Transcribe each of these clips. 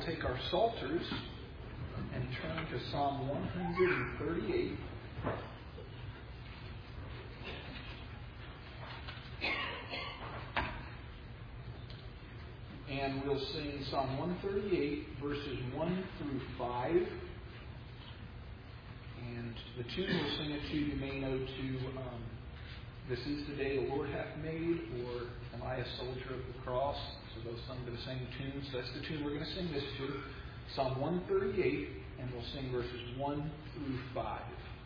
we'll take our psalters and turn to Psalm 138. And we'll sing Psalm 138, verses 1 through 5. And the tune we'll sing it to, you may know to This Is the Day the Lord Hath Made, or Am I a Soldier of the Cross? So those sung to the same tune. So that's the tune we're going to sing this to. Psalm 138, and we'll sing verses 1 through 5.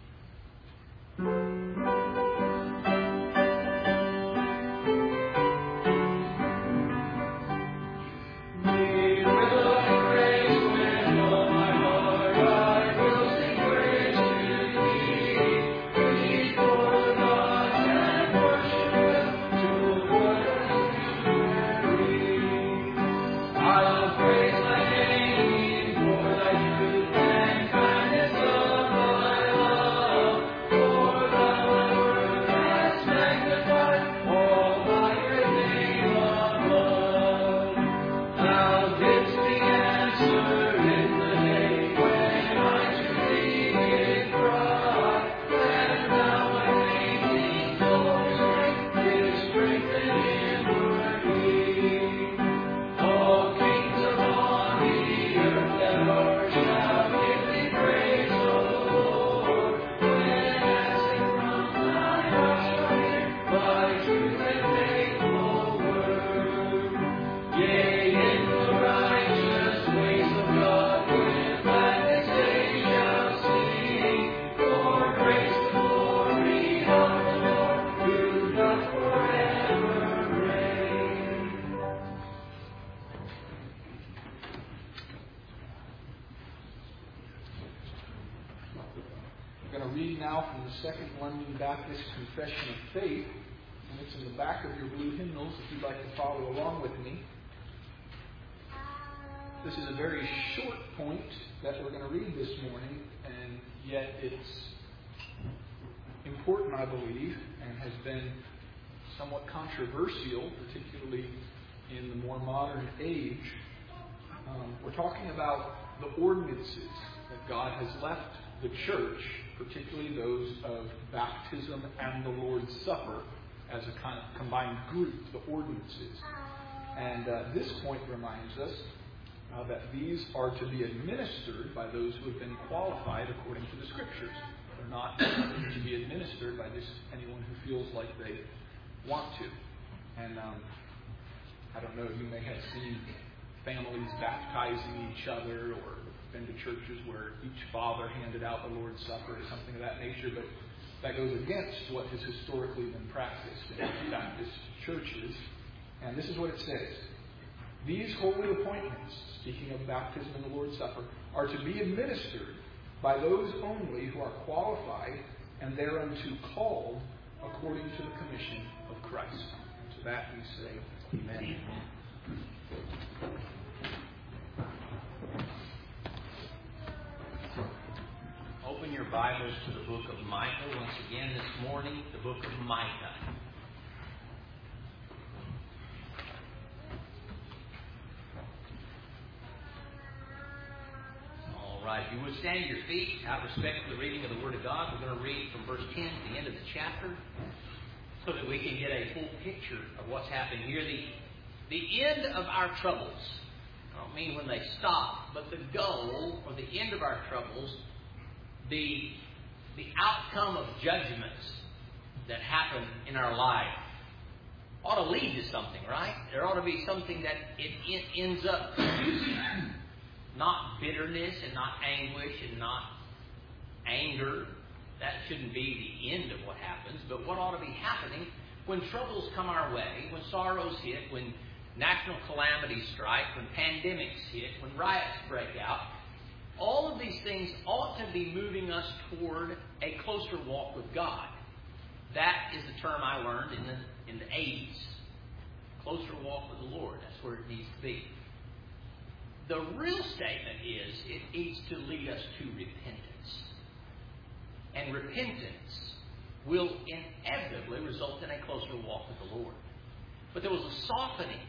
Second London Baptist Confession of Faith, and it's in the back of your blue hymnals if you'd like to follow along with me. This is a very short point that we're going to read this morning, and yet it's important, I believe, and has been somewhat controversial, particularly in the more modern age. We're talking about the ordinances that God has left the church, particularly those of baptism and the Lord's Supper, as a kind of combined group, the ordinances. And this point reminds us that these are to be administered by those who have been qualified according to the Scriptures. They're not to be administered by just anyone who feels like they want to. And I don't know, you may have seen families baptizing each other, or been to churches where each father handed out the Lord's Supper or something of that nature, but that goes against what has historically been practiced in Baptist churches. And this is what it says. These holy appointments, speaking of baptism and the Lord's Supper, are to be administered by those only who are qualified and thereunto called according to the commission of Christ. And to that we say, Amen. Open your Bibles to the book of Micah. Once again this morning, the book of Micah. All right, if you would stand to your feet, out of respect for the reading of the Word of God, we're going to read from verse 10 to the end of the chapter so that we can get a full picture of what's happened here. The end of our troubles. I don't mean when they stop, but the goal or the end of our troubles, the outcome of judgments that happen in our life ought to lead to something, right? There ought to be something that it ends up producing. Not bitterness and not anguish and not anger. That shouldn't be the end of what happens. But what ought to be happening when troubles come our way, when sorrows hit, when national calamities strike, when pandemics hit, when riots break out, all of these things ought to be moving us toward a closer walk with God. That is the term I learned in the 80s. Closer walk with the Lord. That's where it needs to be. The real statement is it needs to lead us to repentance. And repentance will inevitably result in a closer walk with the Lord. But there was a softening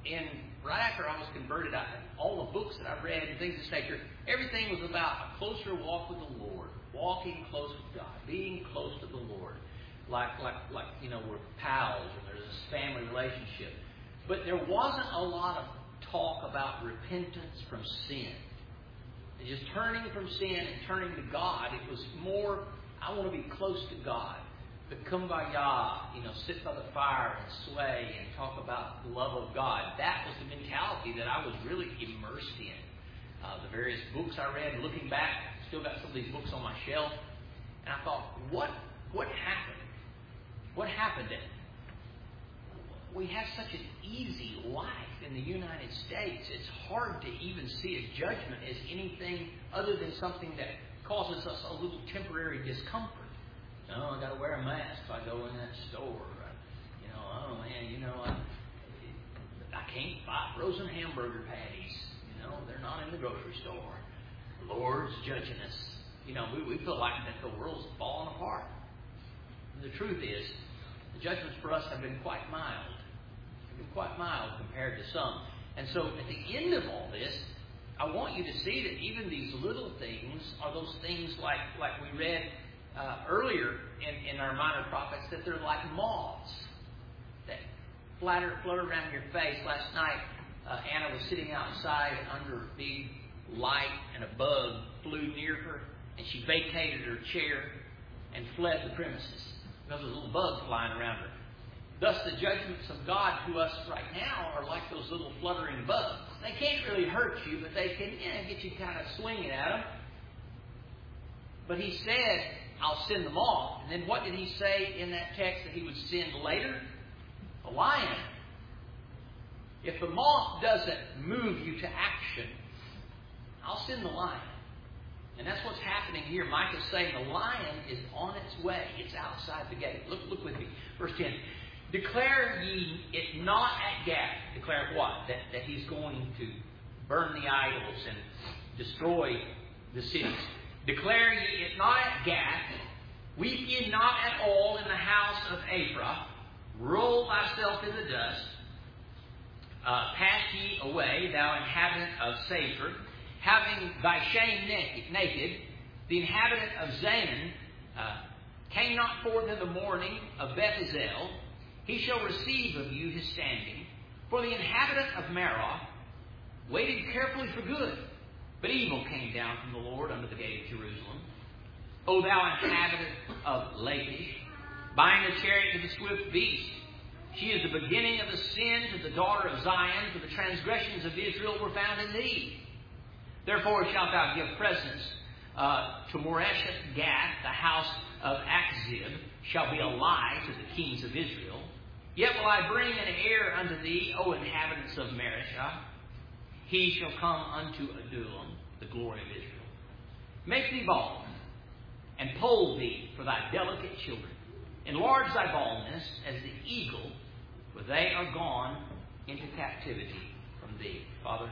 right after I was converted, all the books that I read and things of this nature, everything was about a closer walk with the Lord, walking close with God, being close to the Lord, like we're pals and there's this family relationship. But there wasn't a lot of talk about repentance from sin. And just turning from sin and turning to God. It was more, I want to be close to God. The kumbaya, sit by the fire and sway and talk about the love of God. That was the mentality that I was really immersed in. The various books I read, looking back, still got some of these books on my shelf. And I thought, what happened? What happened then? We have such an easy life in the United States. It's hard to even see a judgment as anything other than something that causes us a little temporary discomfort. I got to wear a mask if I go in that store. I can't buy frozen hamburger patties. They're not in the grocery store. The Lord's judging us. We feel like that the world's falling apart. And the truth is, the judgments for us have been quite mild. They've been quite mild compared to some. And so at the end of all this, I want you to see that even these little things are those things like we read earlier in our minor prophets, that they're like moths that flutter around your face. Last night, Anna was sitting outside under a big light, and a bug flew near her, and she vacated her chair and fled the premises because there was a little bug flying around her. Thus, the judgments of God to us right now are like those little fluttering bugs. They can't really hurt you, but they can get you kind of swinging at them. But He said, I'll send them off. And then what did He say in that text that He would send later? A lion. If the moth doesn't move you to action, I'll send the lion. And that's what's happening here. Micah's saying the lion is on its way. It's outside the gate. Look with me. Verse 10. Declare ye it not at Gath. Declare what? That He's going to burn the idols and destroy the cities. Declare ye it not at Gath. Weep ye not at all in the house of Ephraim. Roll thyself in the dust. Pass ye away, thou inhabitant of Saphir, having thy shame naked. The inhabitant of Zaman came not forth in the morning of Beth-ezel. He shall receive of you his standing. For the inhabitant of Marah waited carefully for good, but evil came down from the Lord unto the gate of Jerusalem. O thou inhabitant of Lachish, bind the chariot to the swift beast. She is the beginning of the sin to the daughter of Zion, for the transgressions of Israel were found in thee. Therefore shalt thou give presents to Moreshet Gath, the house of Achzib, shall be a lie to the kings of Israel. Yet will I bring an heir unto thee, O inhabitants of Mareshah. He shall come unto Adullam, the glory of Israel. Make thee bald, and poll thee for thy delicate children. Enlarge thy baldness as the eagle, for they are gone into captivity from thee. Father,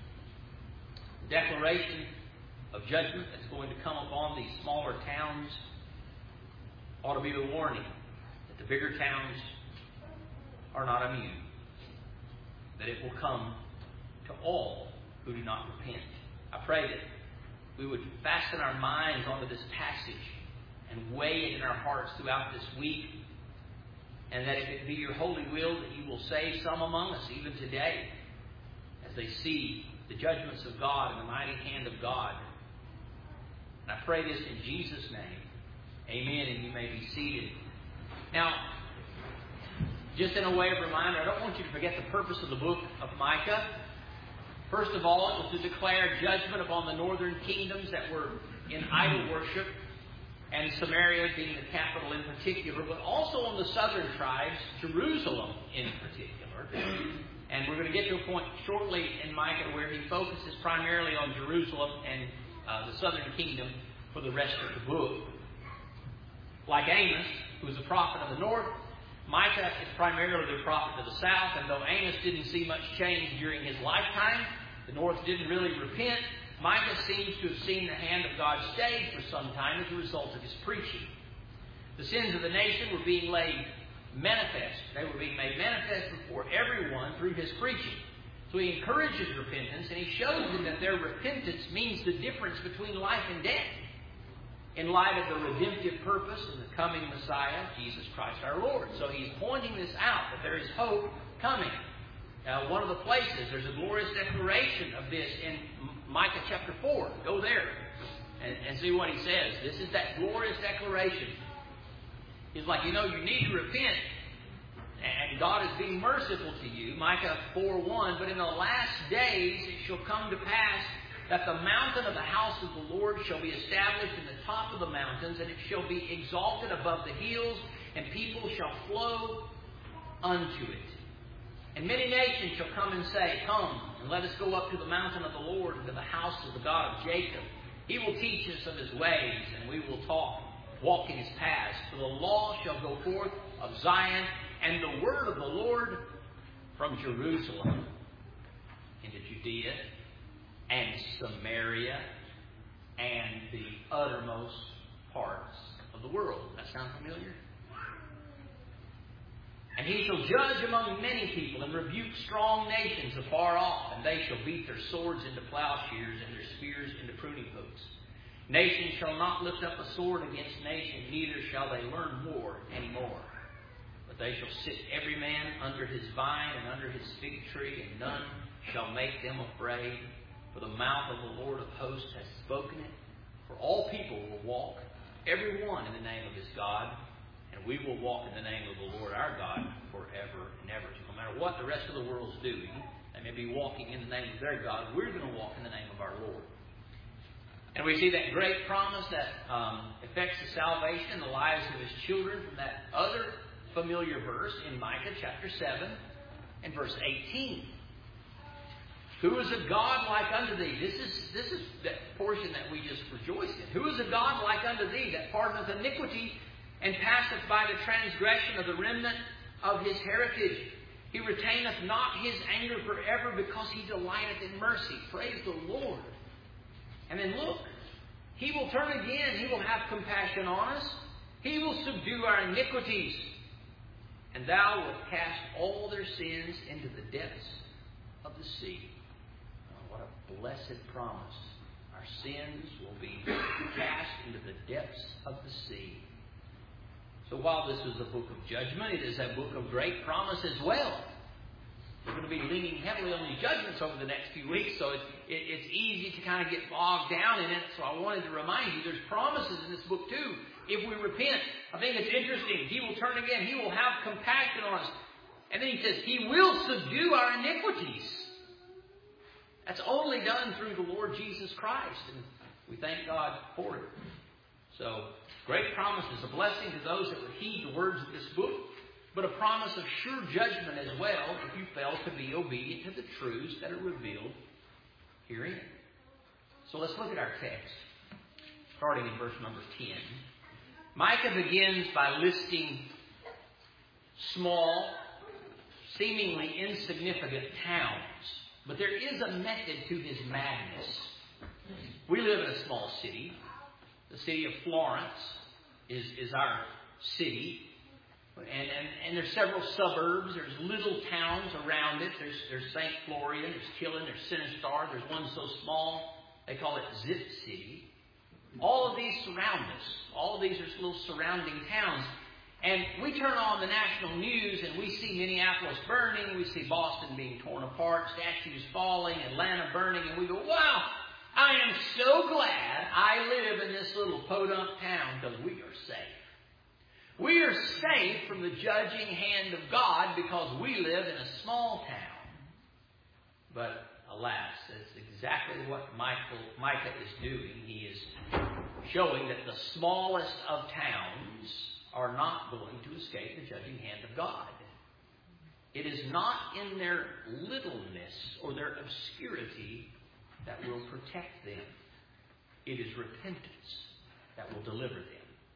the declaration of judgment that's going to come upon these smaller towns ought to be the warning that the bigger towns are not immune. That it will come to all who do not repent. I pray that we would fasten our minds onto this passage and weigh it in our hearts throughout this week, and that if it be your holy will that you will save some among us even today as they see the judgments of God and the mighty hand of God. And I pray this in Jesus' name. Amen. And you may be seated. Now, just in a way of reminder, I don't want you to forget the purpose of the book of Micah. First of all, it was to declare judgment upon the northern kingdoms that were in idol worship, and Samaria being the capital in particular, but also on the southern tribes, Jerusalem in particular. And we're going to get to a point shortly in Micah where he focuses primarily on Jerusalem and the southern kingdom for the rest of the book. Like Amos, who is a prophet of the north, Micah is primarily the prophet of the south, and though Amos didn't see much change during his lifetime, the north didn't really repent, Micah seems to have seen the hand of God stay for some time as a result of his preaching. The sins of the nation were being laid manifest. They were being made manifest before everyone through his preaching. So he encourages repentance, and he shows them that their repentance means the difference between life and death, in light of the redemptive purpose and the coming Messiah, Jesus Christ our Lord. So he's pointing this out, that there is hope coming. Now, one of the places, there's a glorious declaration of this in Micah chapter 4. Go there and see what he says. This is that glorious declaration. He's like, you need to repent, and God is being merciful to you. Micah 4:1, but in the last days it shall come to pass that the mountain of the house of the Lord shall be established in the top of the mountains, and it shall be exalted above the hills, and people shall flow unto it. And many nations shall come and say, come, and let us go up to the mountain of the Lord, and to the house of the God of Jacob. He will teach us of his ways, and we will walk in his paths. For the law shall go forth of Zion, and the word of the Lord from Jerusalem into Judea and Samaria and the uttermost parts of the world. That sound familiar? And he shall judge among many people and rebuke strong nations afar off, and they shall beat their swords into plowshares and their spears into pruning hooks. Nation shall not lift up a sword against nation, neither shall they learn war any more. But they shall sit every man under his vine and under his fig tree, and none shall make them afraid. For the mouth of the Lord of hosts has spoken it. For all people will walk, every one in the name of his God, and we will walk in the name of the Lord our God forever and ever. So no matter what the rest of the world's doing, they may be walking in the name of their God, we're going to walk in the name of our Lord. And we see that great promise that affects the salvation and the lives of his children from that other familiar verse in Micah chapter 7 and verse 18. Who is a God like unto thee? This is that portion that we just rejoice in. Who is a God like unto thee, that pardoneth iniquity and passeth by the transgression of the remnant of his heritage? He retaineth not his anger forever, because he delighteth in mercy. Praise the Lord. And then look, he will turn again. He will have compassion on us. He will subdue our iniquities. And thou wilt cast all their sins into the depths of the sea. Oh, what a blessed promise. Our sins will be cast into the depths of the sea. So while this is a book of judgment, it is a book of great promise as well. We're going to be leaning heavily on these judgments over the next few weeks, so it's easy to kind of get bogged down in it. So I wanted to remind you, there's promises in this book too. If we repent, I think it's interesting. He will turn again. He will have compassion on us. And then he says, he will subdue our iniquities. That's only done through the Lord Jesus Christ. And we thank God for it. So, great promise is a blessing to those that would heed the words of this book, but a promise of sure judgment as well if you fail to be obedient to the truths that are revealed herein. So let's look at our text, starting in verse number 10. Micah begins by listing small, seemingly insignificant towns, but there is a method to his madness. We live in a small city. The city of Florence is our city. And there's several suburbs. There's little towns around it. There's St. Florian, there's Killen, there's Sinistar. There's one so small, they call it Zip City. All of these surround us. All of these are little surrounding towns. And we turn on the national news and we see Minneapolis burning. We see Boston being torn apart, statues falling, Atlanta burning. And we go, wow, I am so glad I live in this little podunk town, because we are safe. We are safe from the judging hand of God because we live in a small town. But alas, that's exactly what Micah is doing. He is showing that the smallest of towns are not going to escape the judging hand of God. It is not in their littleness or their obscurity that will protect them. It is repentance that will deliver them.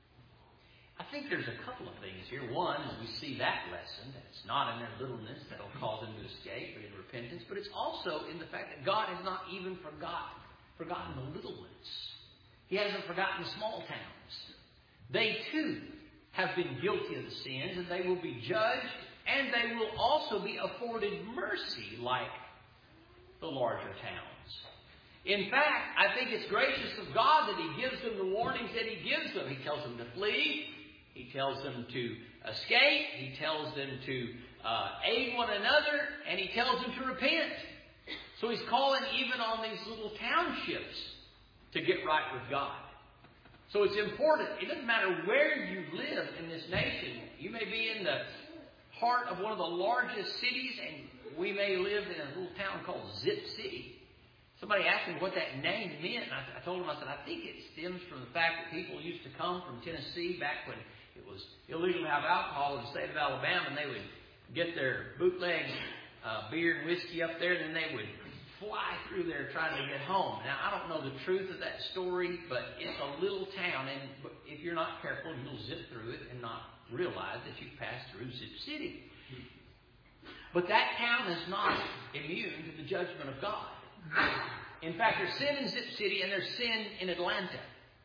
I think there's a couple of things here. One is we see that lesson, that it's not in their littleness that will cause them to escape, but in repentance. But it's also in the fact that God has not even forgotten the little ones. He hasn't forgotten the small towns. They too have been guilty of the sins, and they will be judged, and they will also be afforded mercy like the larger towns. In fact, I think it's gracious of God that He gives them the warnings that He gives them. He tells them to flee. He tells them to escape. He tells them to aid one another. And He tells them to repent. So He's calling even on these little townships to get right with God. So it's important. It doesn't matter where you live in this nation. You may be in the heart of one of the largest cities, and we may live in a little town called Zip City. Somebody asked me what that name meant, and I told them, I said, I think it stems from the fact that people used to come from Tennessee back when it was illegal to have alcohol in the state of Alabama, and they would get their bootleg beer and whiskey up there, and then they would fly through there trying to get home. Now, I don't know the truth of that story, but it's a little town, and if you're not careful, you'll zip through it and not realize that you've passed through Zip City. But that town is not immune to the judgment of God. In fact, there's sin in Zip City and there's sin in Atlanta.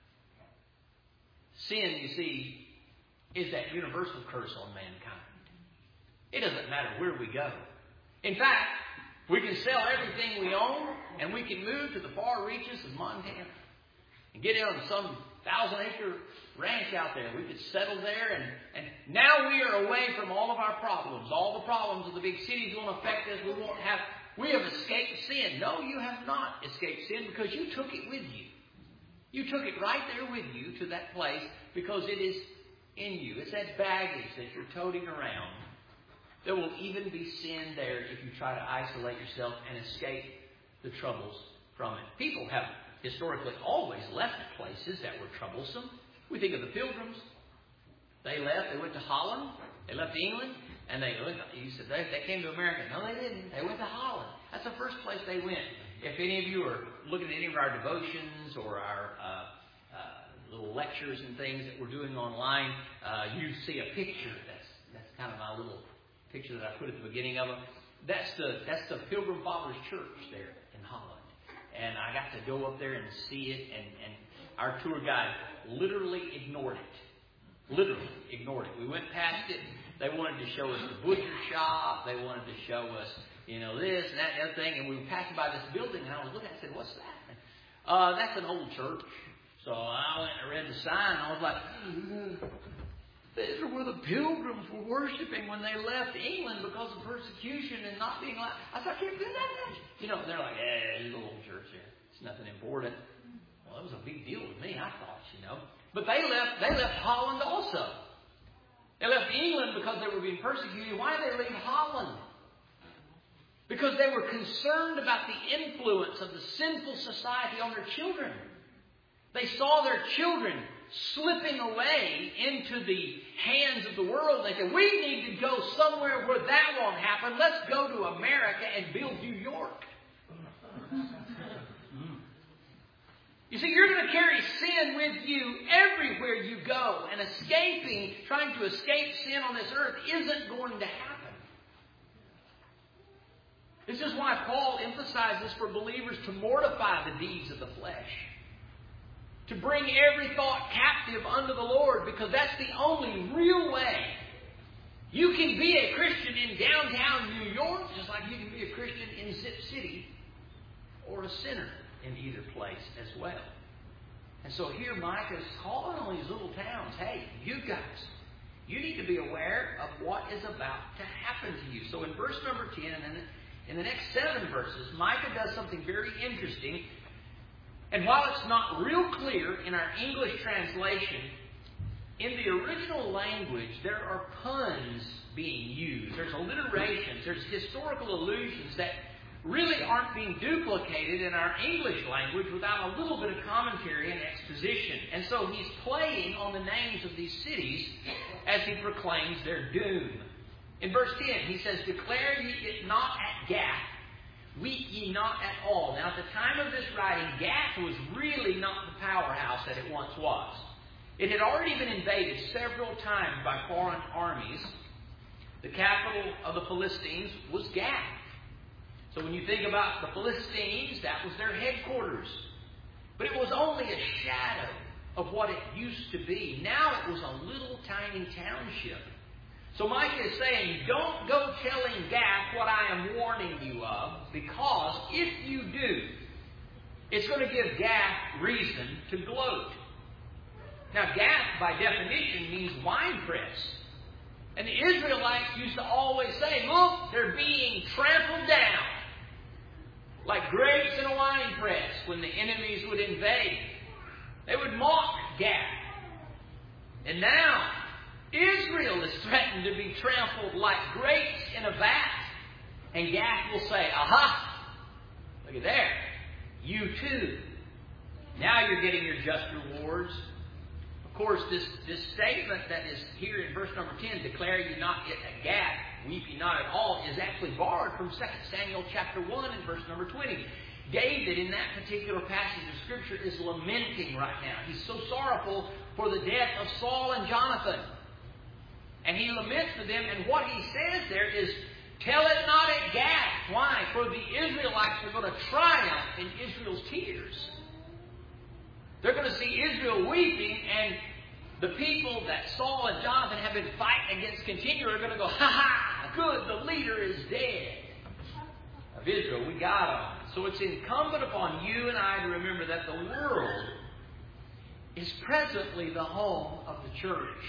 Sin, you see, is that universal curse on mankind. It doesn't matter where we go. In fact, we can sell everything we own and we can move to the far reaches of Montana and get on some 1,000-acre ranch out there. We could settle there and now we are away from all of our problems. All the problems of the big cities won't affect us. We have escaped sin. No, you have not escaped sin because you took it with you. You took it right there with you to that place because it is in you. It's that baggage that you're toting around. There will even be sin there if you try to isolate yourself and escape the troubles from it. People have historically always left places that were troublesome. We think of the Pilgrims. They left. They went to Holland. They left England. And you said they came to America. No, they didn't. They went to Holland. That's the first place they went. If any of you are looking at any of our devotions or our little lectures and things that we're doing online, you see a picture. That's kind of my little picture that I put at the beginning of it. That's the Pilgrim Fathers Church there in Holland. And I got to go up there and see it. And our tour guide literally ignored it. Literally ignored it. We went past it. They wanted to show us the butcher shop. They wanted to show us, this and that and other thing. And we were passing by this building, and I was looking. I said, "What's that?" That's an old church. So I went and read the sign. And I was like, "These are where the Pilgrims were worshiping when they left England because of persecution and not being allowed." I said, "I can't do that." They're like, "There's a little church here. It's nothing important." Well, it was a big deal to me, I thought, But they left Holland also. They left England because they were being persecuted. Why did they leave Holland? Because they were concerned about the influence of the sinful society on their children. They saw their children slipping away into the hands of the world. They said, "We need to go somewhere where that won't happen. Let's go to America and build New York." You see, you're going to carry sin with you everywhere you go. And trying to escape sin on this earth isn't going to happen. This is why Paul emphasizes for believers to mortify the deeds of the flesh. To bring every thought captive unto the Lord, because that's the only real way. You can be a Christian in downtown New York, just like you can be a Christian in Zip City, or a sinner in either place as well. And so here Micah's calling on these little towns. Hey, you guys, you need to be aware of what is about to happen to you. So in verse number 10, and then in the next 7 verses, Micah does something very interesting. And while it's not real clear in our English translation, in the original language, there are puns being used. There's alliterations. There's historical allusions that really aren't being duplicated in our English language without a little bit of commentary and exposition. And so he's playing on the names of these cities as he proclaims their doom. In verse 10, he says, "Declare ye it not at Gath, weep ye not at all." Now, at the time of this writing, Gath was really not the powerhouse that it once was. It had already been invaded several times by foreign armies. The capital of the Philistines was Gath. So when you think about the Philistines, that was their headquarters. But it was only a shadow of what it used to be. Now it was a little tiny township. So Micah is saying, don't go telling Gath what I am warning you of, because if you do, it's going to give Gath reason to gloat. Now, Gath, by definition, means winepress. And the Israelites used to always say, look, they're being trampled down like grapes in a winepress when the enemies would invade. They would mock Gath. And now, Israel is threatened to be trampled like grapes in a vat. And Gath will say, aha, look at there, you too. Now you're getting your just rewards. Of course, this statement that is here in verse number 10, declare ye not yet at Gath, weep ye not at all, is actually borrowed from 2 Samuel chapter 1 and verse number 20. David, in that particular passage of Scripture, is lamenting right now. He's so sorrowful for the death of Saul and Jonathan. And he laments for them, and what he says there is, tell it not at Gath. Why? For the Israelites are going to triumph in Israel's tears. They're going to see Israel weeping, and the people that Saul and Jonathan have been fighting against continually are going to go, ha, good, the leader is dead. Of Israel, we got him. So it's incumbent upon you and I to remember that the world is presently the home of the church.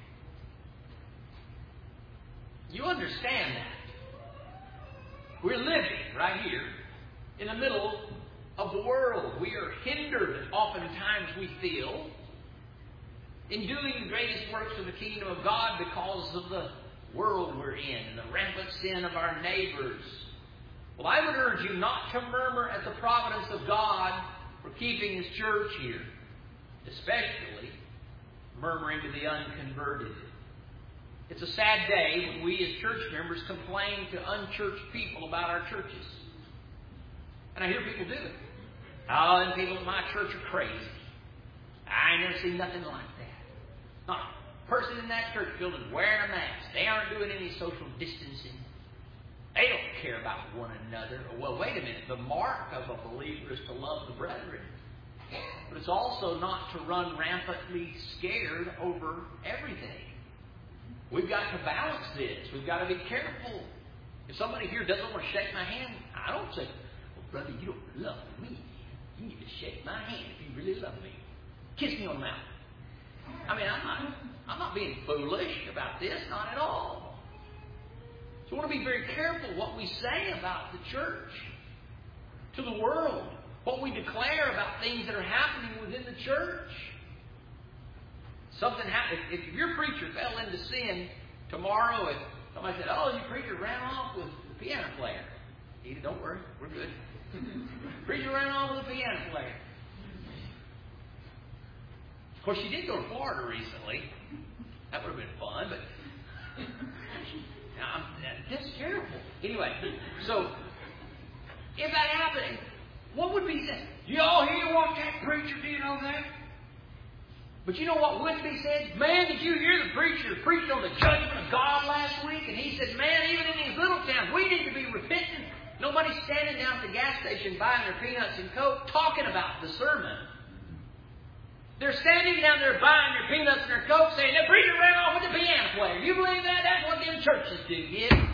You understand that. We're living right here in the middle of the world. We are hindered, oftentimes we feel, in doing the greatest works of the kingdom of God because of the world we're in and the rampant sin of our neighbors. Well, I would urge you not to murmur at the providence of God for keeping His church here, especially murmuring to the unconverted. It's a sad day when we as church members complain to unchurched people about our churches. And I hear people do it. Oh, them people at my church are crazy. I ain't never seen nothing like that. Not a person in that church building wearing a mask. They aren't doing any social distancing. They don't care about one another. Well, wait a minute. The mark of a believer is to love the brethren. But it's also not to run rampantly scared over everything. We've got to balance this. We've got to be careful. If somebody here doesn't want to shake my hand, I don't say, well, brother, you don't love me. You need to shake my hand if you really love me. Kiss me on the mouth. I mean, I'm not being foolish about this, not at all. So we want to be very careful what we say about the church to the world, what we declare about things that are happening within the church. Something happened. If your preacher fell into sin tomorrow, if somebody said, "Oh, your preacher ran off with the piano player," don't worry, we're good. Preacher ran off with a piano player. Of course, she did go to Florida recently. That would have been fun, but that's terrible. Anyway, so if that happened, what would be said? Y'all hear what that preacher did over there? But you know what wouldn't be said? Man, did you hear the preacher preached on the judgment of God last week? And he said, man, even in these little towns, we need to be repentant. Nobody's standing down at the gas station buying their peanuts and Coke talking about the sermon. They're standing down there buying their peanuts and their Coke saying, the preacher ran off with the piano player. You believe that? That's what them churches do, yeah?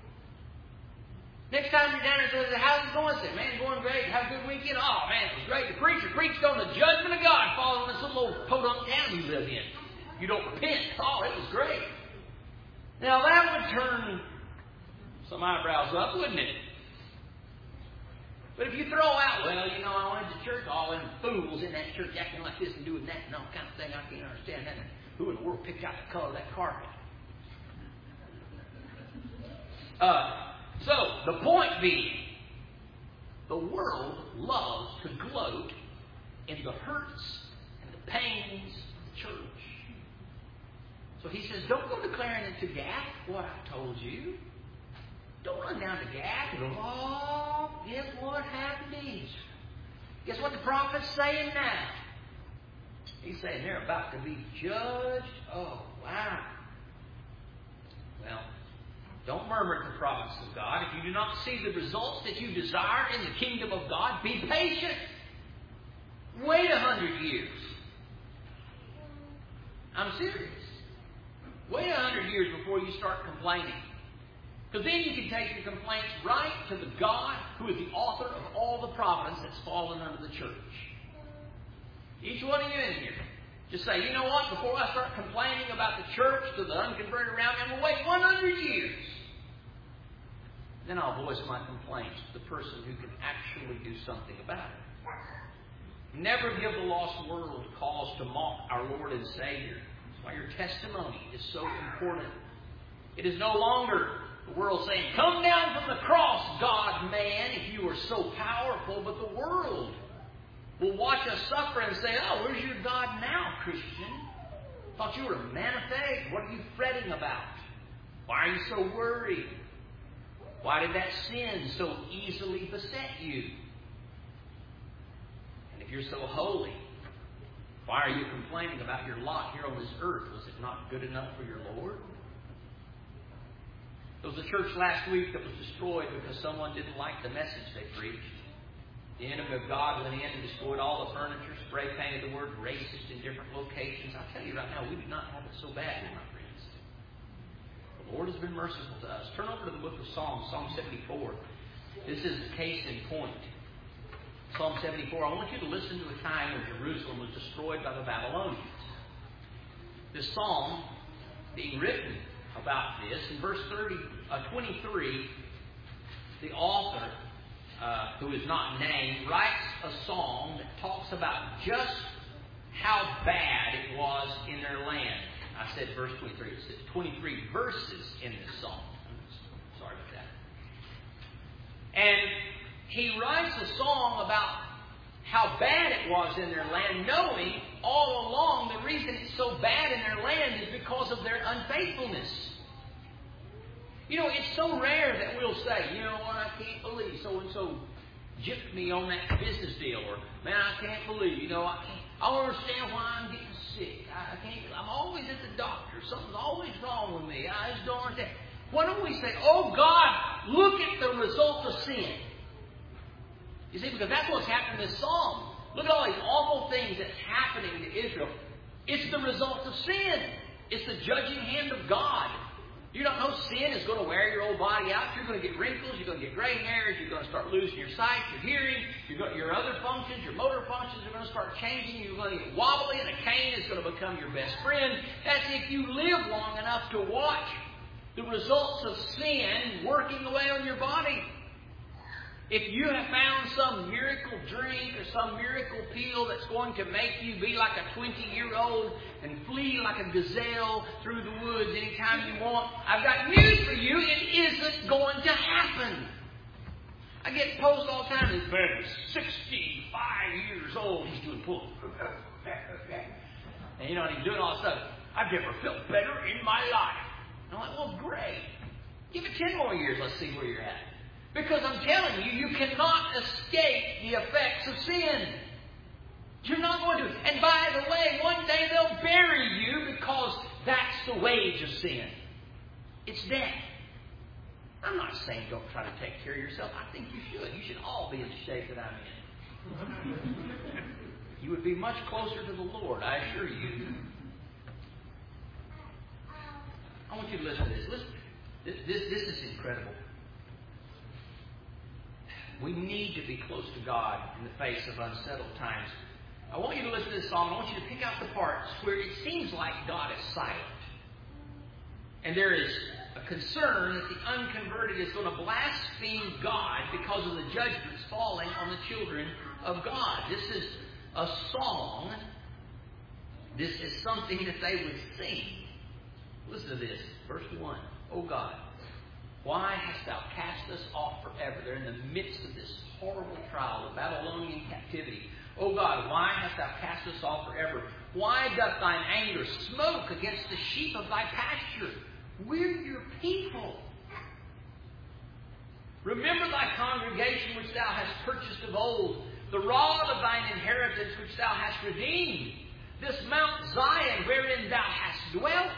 Next time you're down there and says, how's it going? I say, man, it's going great. Have a good weekend. Oh, man, it was great. The preacher preached on the judgment of God falling on this little old podunk town you live in. You don't repent. Oh, it was great. Now, that would turn some eyebrows up, wouldn't it? But if you throw out, well, you know, I went to church, all them fools in that church acting like this and doing that and all kind of thing, I can't understand that. Who in the world picked out the color of that carpet? So, the point being, the world loves to gloat in the hurts and the pains of the church. So he says, don't go declaring it to Gath what I told you. Don't run down to Gath and go, oh, guess what happened to Israel? Guess what the prophet's saying now? He's saying they're about to be judged. Oh, wow. Well, don't murmur at the providence of God. If you do not see the results that you desire in the kingdom of God, be patient. Wait 100 years. I'm serious. Wait 100 years before you start complaining. Because then you can take your complaints right to the God who is the author of all the providence that's fallen under the church. Each one of you in here, just say, you know what? Before I start complaining about the church to the unconverted around me, I'm going to wait 100 years. Then I'll voice my complaints to the person who can actually do something about it. Never give the lost world cause to mock our Lord and Savior. That's why your testimony is so important. It is no longer the world saying, come down from the cross, God-man, if you are so powerful. But the world will watch us suffer and say, oh, where's your God now, Christian? Thought you were a man of faith. What are you fretting about? Why are you so worried? Why did that sin so easily beset you? And if you're so holy, why are you complaining about your lot here on this earth? Was it not good enough for your Lord? There was a church last week that was destroyed because someone didn't like the message they preached. The enemy of God went in and destroyed all the furniture, spray painted the word racist in different locations. I'll tell you right now, we do not have it so bad here, my friends. The Lord has been merciful to us. Turn over to the book of Psalms, Psalm 74. This is the case in point. Psalm 74. I want you to listen to a time when Jerusalem was destroyed by the Babylonians. This psalm being written about this, in verse 23, the author, who is not named, writes a song that talks about just how bad it was in their land. I said verse 23. It says 23 verses in this song. Sorry about that. And he writes a song about how bad it was in their land, knowing all along the reason it's so bad in their land is because of their unfaithfulness. You know, it's so rare that we'll say, you know what, I can't believe so-and-so gypped me on that business deal. Or, man, I can't believe, I don't understand why I'm getting sick. I'm always at the doctor. Something's always wrong with me. I just don't understand. Why don't we say, oh God, look at the result of sin. You see, because that's what's happened in this psalm. Look at all these awful things that's happening to Israel. It's the result of sin. It's the judging hand of God. You don't know sin is going to wear your old body out. You're going to get wrinkles. You're going to get gray hairs. You're going to start losing your sight, your hearing. Your other functions, your motor functions are going to start changing. You're going to get wobbly, and a cane is going to become your best friend. That's if you live long enough to watch the results of sin working away on your body. If you have found some miracle drink or some miracle pill that's going to make you be like a 20-year-old and flee like a gazelle through the woods anytime you want, I've got news for you. It isn't going to happen. I get posts all the time. This man is 65 years old. He's doing pull-ups. And and he's doing all this stuff. I've never felt better in my life. And I'm like, well, great. Give it 10 more years. Let's see where you're at. Because I'm telling you, you cannot escape the effects of sin. You're not going to. And by the way, one day they'll bury you because that's the wage of sin. It's death. I'm not saying don't try to take care of yourself. I think you should. You should all be in the shape that I'm in. You would be much closer to the Lord, I assure you. I want you to listen to this. Listen. This is incredible. We need to be close to God in the face of unsettled times. I want you to listen to this song. I want you to pick out the parts where it seems like God is silent. And there is a concern that the unconverted is going to blaspheme God because of the judgments falling on the children of God. This is a song. This is something that they would sing. Listen to this. Verse 1. Oh God, why hast thou cast us off forever? They're in the midst of this horrible trial, the Babylonian captivity. O God, why hast thou cast us off forever? Why doth thine anger smoke against the sheep of thy pasture? We're your people. Remember thy congregation which thou hast purchased of old, the rod of thine inheritance which thou hast redeemed, this Mount Zion wherein thou hast dwelt.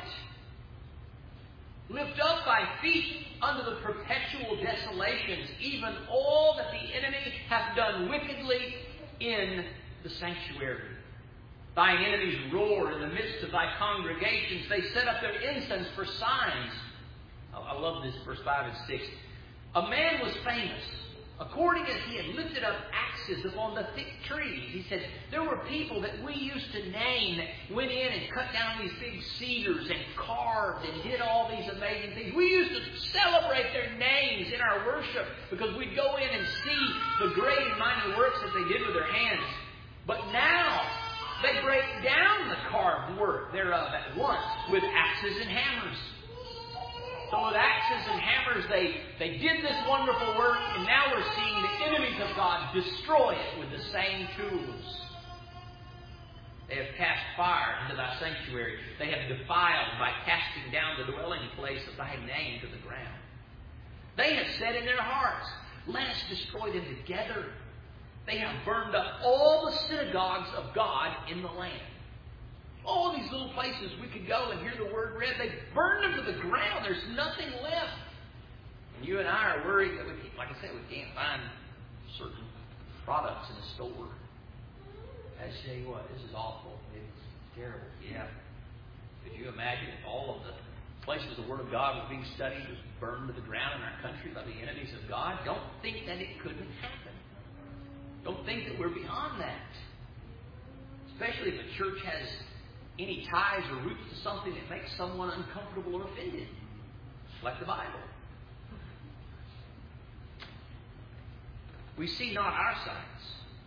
Lift up thy feet under the perpetual desolations, even all that the enemy hath done wickedly in the sanctuary. Thine enemies roar in the midst of thy congregations. They set up their incense for signs. I love this, verse 5 and 6. A man was famous, according as he had lifted up axes upon the thick trees. He said, there were people that we used to name that went in and cut down these big cedars and carved and did all these amazing things. We used to celebrate their names in our worship because we'd go in and see the great and mighty works that they did with their hands. But now they break down the carved work thereof at once with axes and hammers. So with axes and hammers, they did this wonderful work, and now we're seeing the enemies of God destroy it with the same tools. They have cast fire into thy sanctuary. They have defiled by casting down the dwelling place of thy name to the ground. They have said in their hearts, let us destroy them together. They have burned up all the synagogues of God in the land. All these little places we could go and hear the word read, they burned them to the ground. There's nothing left. And you and I are worried that like I said, we can't find certain products in the store. I tell you what, this is awful. It's terrible. Yeah. Could you imagine if all of the places the Word of God was being studied was burned to the ground in our country by the enemies of God? Don't think that it couldn't happen. Don't think that we're beyond that. Especially if a church has any ties or roots to something that makes someone uncomfortable or offended. Like the Bible. We see not our signs.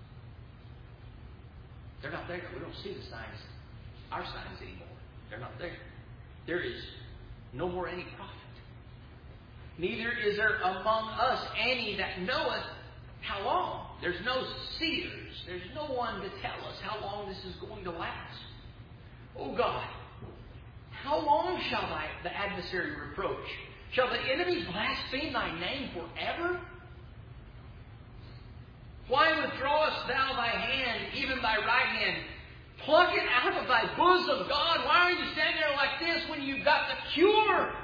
They're not there. We don't see the signs, our signs anymore. They're not there. There is no more any prophet. Neither is there among us any that knoweth how long. There's no seers. There's no one to tell us how long this is going to last. O God, how long shall the adversary reproach? Shall the enemy blaspheme thy name forever? Why withdrawest thou thy hand, even thy right hand? Pluck it out of thy bosom, God. Why are you standing there like this when you've got the cure?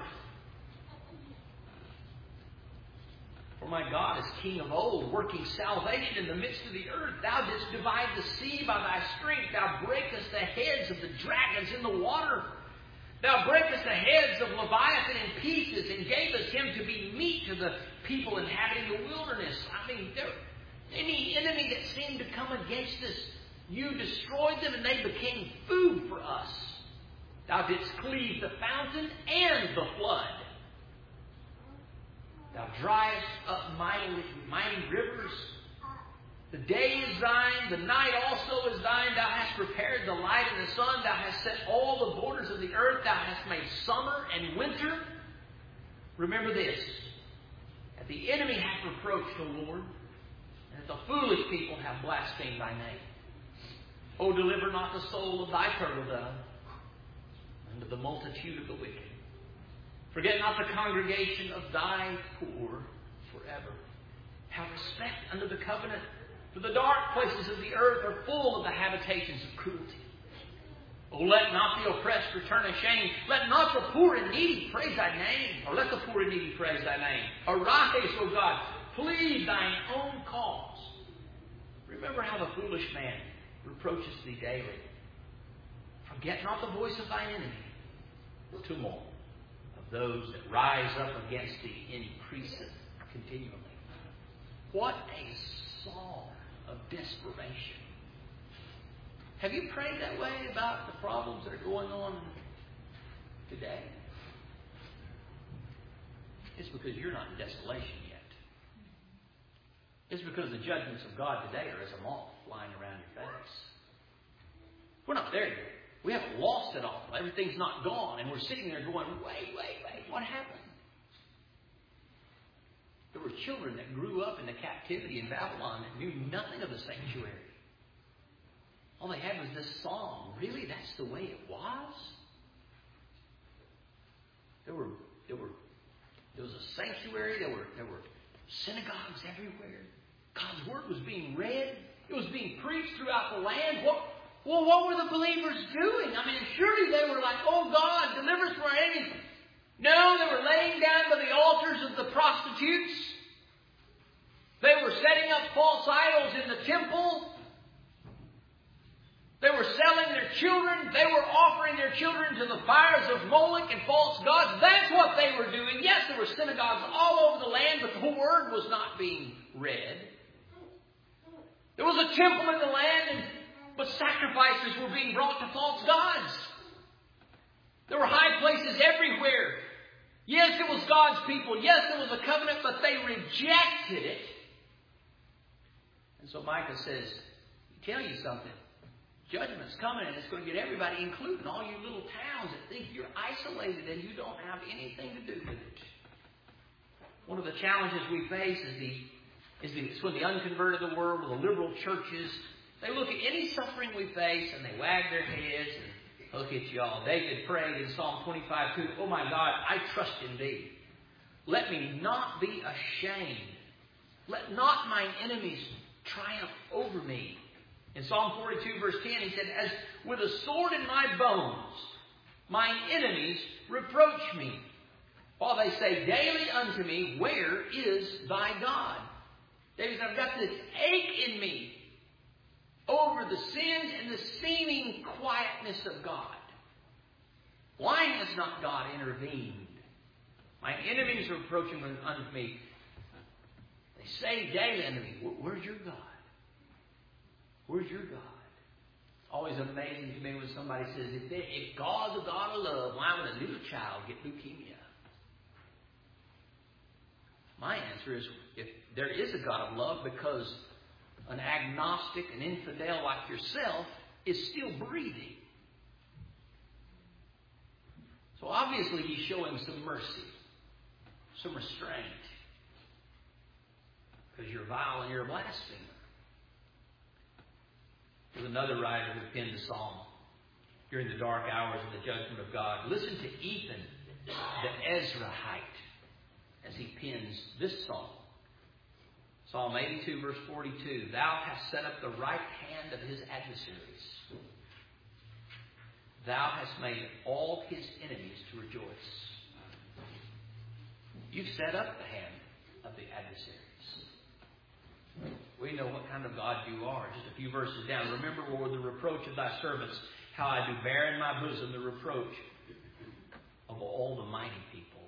For my God is King of old, working salvation in the midst of the earth. Thou didst divide the sea by thy strength. Thou breakest the heads of the dragons in the water. Thou breakest the heads of Leviathan in pieces, and gavest him to be meat to the people inhabiting the wilderness. I mean, any enemy that seemed to come against us, you destroyed them, and they became food for us. Thou didst cleave the fountain and the flood. Thou driest up mighty rivers. The day is thine, the night also is thine. Thou hast prepared the light and the sun. Thou hast set all the borders of the earth. Thou hast made summer and winter. Remember this, that the enemy hath reproached the Lord, and that the foolish people have blasphemed thy name. O deliver not the soul of thy turtle dove unto the multitude of the wicked. Forget not the congregation of thy poor forever. Have respect unto the covenant, for the dark places of the earth are full of the habitations of cruelty. O let not the oppressed return ashamed. Let not the poor and needy praise thy name. Or let the poor and needy praise thy name. Arise, O God, plead thine own cause. Remember how the foolish man reproaches thee daily. Forget not the voice of thine enemy. The tumult of those that rise up against thee increaseth continually. What a song of desperation. Have you prayed that way about the problems that are going on today? It's because you're not in desolation yet. It's because the judgments of God today are as a moth flying around your face. We're not there yet. We haven't lost it all. Everything's not gone. And we're sitting there going, wait. What happened? There were children that grew up in the captivity in Babylon that knew nothing of the sanctuary. All they had was this song. Really? That's the way it was? There was a sanctuary. There were synagogues everywhere. God's word was being read. It was being preached throughout the land. What were the believers doing? I mean, surely they were like, oh God, deliver us from our enemies. No, they were laying down by the altars of the prostitutes. They were setting up false idols in the temple. They were selling their children, they were offering their children to the fires of Moloch and false gods. That's what they were doing. Yes, there were synagogues all over the land, but the word was not being read. There was a temple in the land, but sacrifices were being brought to false gods. There were high places everywhere. Yes, it was God's people. Yes, it was a covenant, but they rejected it. And so Micah says, tell you something. Judgment's coming, and it's going to get everybody, including all you little towns that think you're isolated and you don't have anything to do with it. One of the challenges we face is when the unconverted of the world, or the liberal churches, they look at any suffering we face and they wag their heads and look at y'all. David prayed in Psalm 25:2, "Oh my God, I trust in Thee. Let me not be ashamed. Let not mine enemies triumph over me." In Psalm 42, verse 10, he said, "As with a sword in my bones, mine enemies reproach me, while they say daily unto me, where is thy God?" David said, I've got this ache in me over the sins and the seeming quietness of God. Why has not God intervened? My enemies are approaching unto me. They say daily unto me, where's your God? Where's your God? It's always amazing to me when somebody says, if God's a God of love, why would a little child get leukemia? My answer is, if there is a God of love, because an agnostic, an infidel like yourself is still breathing. So obviously He's showing some mercy, some restraint, because you're vile and you're a blasphemer. There's another writer who penned a psalm during the dark hours of the judgment of God. Listen to Ethan, the Ezrahite, as he pens this psalm. Psalm 82, verse 42. "Thou hast set up the right hand of his adversaries. Thou hast made all his enemies to rejoice." You've set up the hand of the adversaries. We know what kind of God you are. Just a few verses down. "Remember, Lord, the reproach of thy servants, how I do bear in my bosom the reproach of all the mighty people."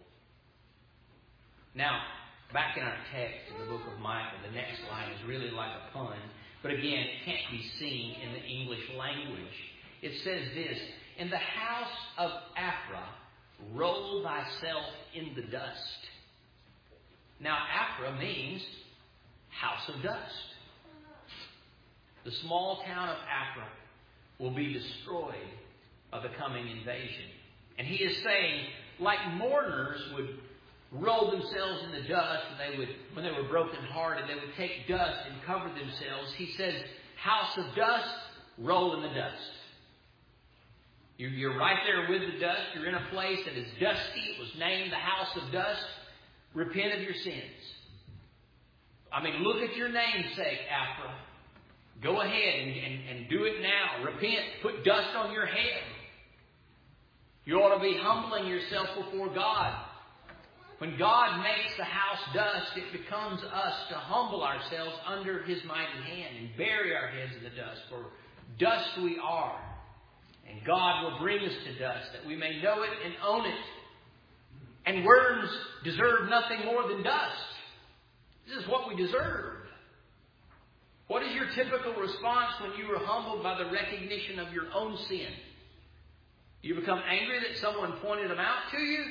Now, back in our text in the book of Micah, the next line is really like a pun, but again, it can't be seen in the English language. It says this, "In the house of Aphrah, roll thyself in the dust." Now, Aphrah means house of dust. The small town of Aphrah will be destroyed by the coming invasion. And he is saying, like mourners would roll themselves in the dust, and when they were brokenhearted, they would take dust and cover themselves. He says, house of dust, roll in the dust. You're right there with the dust. You're in a place that is dusty. It was named the house of dust. Repent of your sins. I mean, look at your namesake, Aphrah. Go ahead and do it now. Repent. Put dust on your head. You ought to be humbling yourself before God. When God makes the house dust, it becomes us to humble ourselves under His mighty hand and bury our heads in the dust. For dust we are. And God will bring us to dust, that we may know it and own it. And worms deserve nothing more than dust. This is what we deserve. What is your typical response when you are humbled by the recognition of your own sin? You become angry that someone pointed them out to you?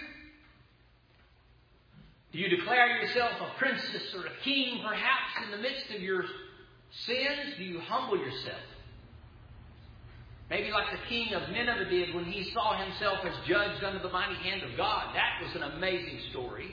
Do you declare yourself a princess or a king perhaps in the midst of your sins? Do you humble yourself? Maybe like the king of Nineveh did when he saw himself as judged under the mighty hand of God. That was an amazing story.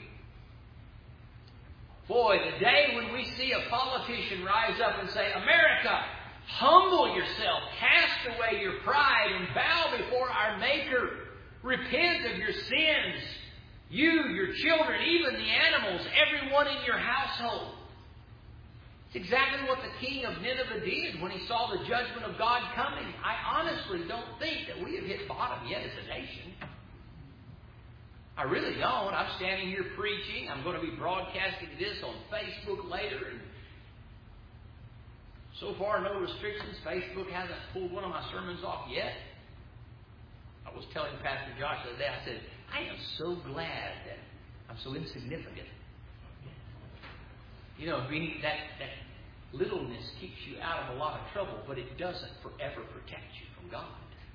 Boy, the day when we see a politician rise up and say, America, humble yourself, cast away your pride, and bow before our Maker. Repent of your sins. You, your children, even the animals, everyone in your household. It's exactly what the king of Nineveh did when he saw the judgment of God coming. I honestly don't think that we have hit bottom yet as a nation. I really don't. I'm standing here preaching. I'm going to be broadcasting this on Facebook later. And so far, no restrictions. Facebook hasn't pulled one of my sermons off yet. I was telling Pastor Josh the other day, I said, I am so glad that I'm so insignificant. You know, that littleness keeps you out of a lot of trouble, but it doesn't forever protect you from God.